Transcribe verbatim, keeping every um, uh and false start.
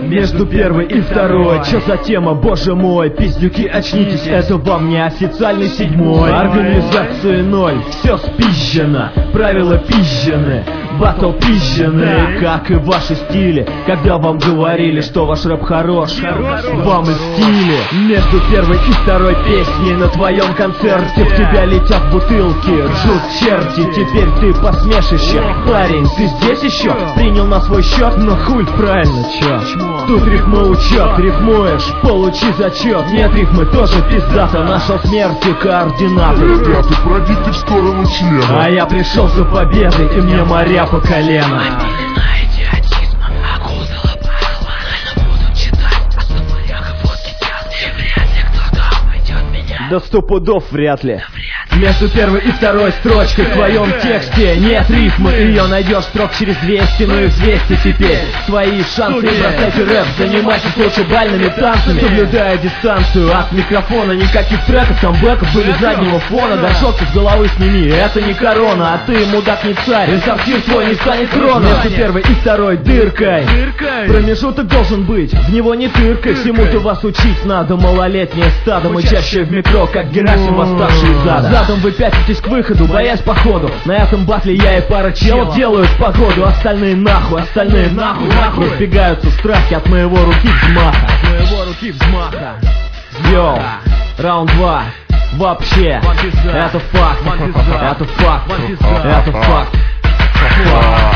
между первой и второй. Чё за тема, боже мой? Пиздюки, очнитесь, это вам не официальный седьмой. Организации ноль, все спизжено, правила пизжены, батл пизжены, как и ваши стили. Когда вам говорили, что ваш рэп хорош, вам и стили. Между первой и второй песней на твоем концерте в тебя летят бутылки, ржут черти. Теперь ты посмешище, парень, ты здесь еще? Принял на свой счет, но хуй правильно, чё? Тут рифмы учет, рифмуешь, получи зачет. Нет рифмы, тоже пиздата, нашел смерти координаты. Ребята, пройдите в сторону члена. А я пришел за победой, и мне моря по колено. Да сто пудов вряд ли. Между первой и второй строчкой в твоем тексте нет рифмы, ее найдешь строк через двести, ну и взвесьте теперь свои шансы и бросайте рэп, занимайтесь лучше бальными танцами, соблюдая дистанцию от микрофона. Никаких треков, камбэков или заднего фона. Да шок с головы сними, это не корона, а ты, мудак, не царь, и сортир твой не станет трона. Между первой и второй дыркой промежуток должен быть, в него не тыркай. Всему-то вас учить надо, малолетнее стадо, мычащее в метро, как Герасим, восставший из ада. Задом вы пятитесь к выходу, боясь походу. На этом батле я и пара челов делают погоду. Остальные нахуй, остальные нахуй, нахуй. Разбегаются страхи от моего руки взмаха. От моего руки взмаха. Йоу, раунд два. Вообще, это факт, это факт, это факт.